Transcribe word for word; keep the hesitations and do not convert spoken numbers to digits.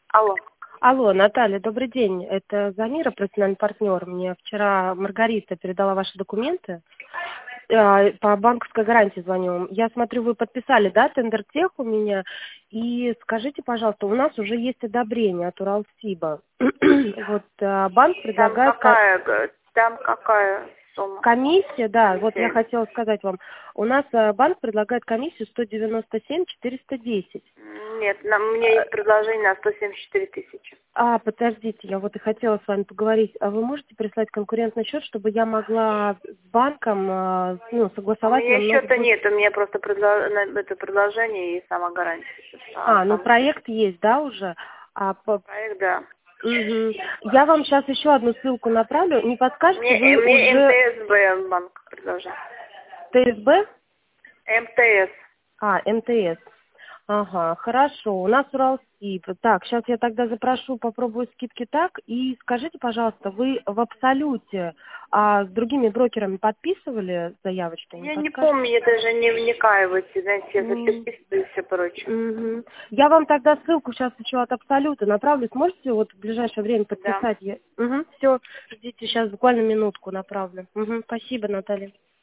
Алло. Алло, Наталья, добрый день. Это Замира, профессиональный партнер. Мне вчера Маргарита передала ваши документы. Э, По банковской гарантии звоню вам. Я смотрю, вы подписали, да, тендер-тех у меня. И скажите, пожалуйста, у нас уже есть одобрение от Уралсиба. Вот э, банк Там предлагает... ко- какая, г- там какая сумма? Комиссия, да, вот я Комиссия? хотела сказать вам. У нас э, банк предлагает комиссию сто девяносто семь четыреста десять. Нет, нам, у меня есть предложение на сто семьдесят четыре тысячи. А, подождите, я вот и хотела с вами поговорить. А вы можете прислать конкурентный счет, чтобы я могла с банком, э, ну, У согласовать меня намного счета больше? нет, у меня просто предло- на- это предложение и сама гарантия. А, А, ну сам проект есть, да, уже? А, по... проект, да. Мгм. Я вам сейчас еще одну ссылку направлю. Не подскажете, Мне, э, вы мне уже МТС банк предложил. ТСБ? МТС. А, МТС. Ага, хорошо. У нас Уралсиб. Так, сейчас я тогда запрошу, попробую скидки так. И скажите, пожалуйста, вы в Абсолюте а, с другими брокерами подписывали заявочки? Не Я не подскажете? помню, я даже не вникаю в эти, знаете, я М, записываю и все прочее. мгм. Я вам тогда ссылку сейчас еще от Абсолюта направлю. Сможете вот в ближайшее время Да. подписать? Я... Все, ждите, сейчас буквально минутку направлю. Мгм. Спасибо, Наталья.